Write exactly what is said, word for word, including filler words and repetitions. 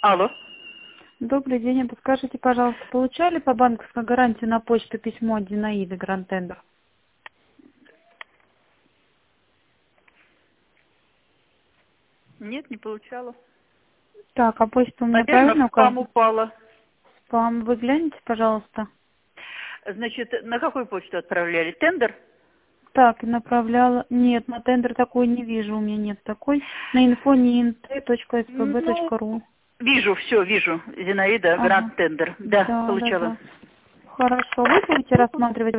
Алло. Добрый день. Подскажите, пожалуйста, получали по банковской гарантии на почту письмо от Зинаиды Гранд Тендер? Нет, не получала. Так, а почта у меня Наверное, правильно в спам указана? упала. Спам. Вы глянете, пожалуйста. Значит, на какую почту отправляли? Тендер? Так, направляла. Нет, на тендер такой не вижу, у меня нет такой. На инфо.int точка спб Ну, точка ру. вижу, все, вижу. Зинаида, Ага. Гранд Тендер. Да, Да, да, получала. да. Хорошо. Вы будете рассматривать